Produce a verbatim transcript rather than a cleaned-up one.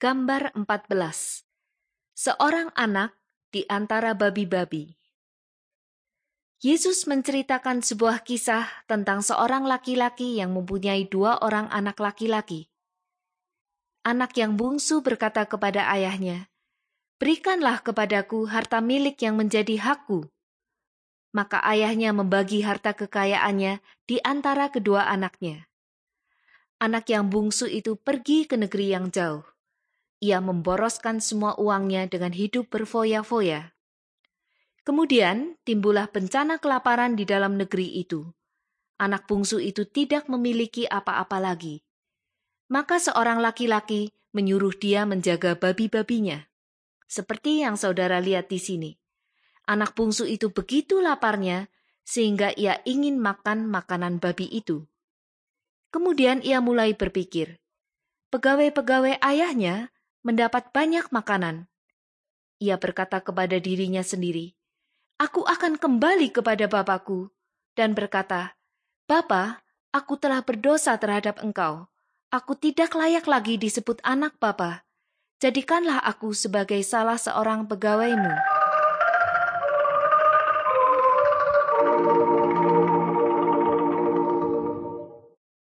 Gambar empat belas. Seorang anak di antara babi-babi. Yesus menceritakan sebuah kisah tentang seorang laki-laki yang mempunyai dua orang anak laki-laki. Anak yang bungsu berkata kepada ayahnya, "Berikanlah kepadaku harta milik yang menjadi hakku." Maka ayahnya membagi harta kekayaannya di antara kedua anaknya. Anak yang bungsu itu pergi ke negeri yang jauh. Ia memboroskan semua uangnya dengan hidup berfoya-foya. Kemudian timbullah bencana kelaparan di dalam negeri itu. Anak bungsu itu tidak memiliki apa-apa lagi. Maka seorang laki-laki menyuruh dia menjaga babi-babinya. Seperti yang saudara lihat di sini. Anak bungsu itu begitu laparnya sehingga ia ingin makan makanan babi itu. Kemudian ia mulai berpikir, pegawai-pegawai ayahnya mendapat banyak makanan. Ia berkata kepada dirinya sendiri, "Aku akan kembali kepada bapakku," dan berkata, "Bapa, aku telah berdosa terhadap engkau. Aku tidak layak lagi disebut anak Bapa. Jadikanlah aku sebagai salah seorang pegawaimu."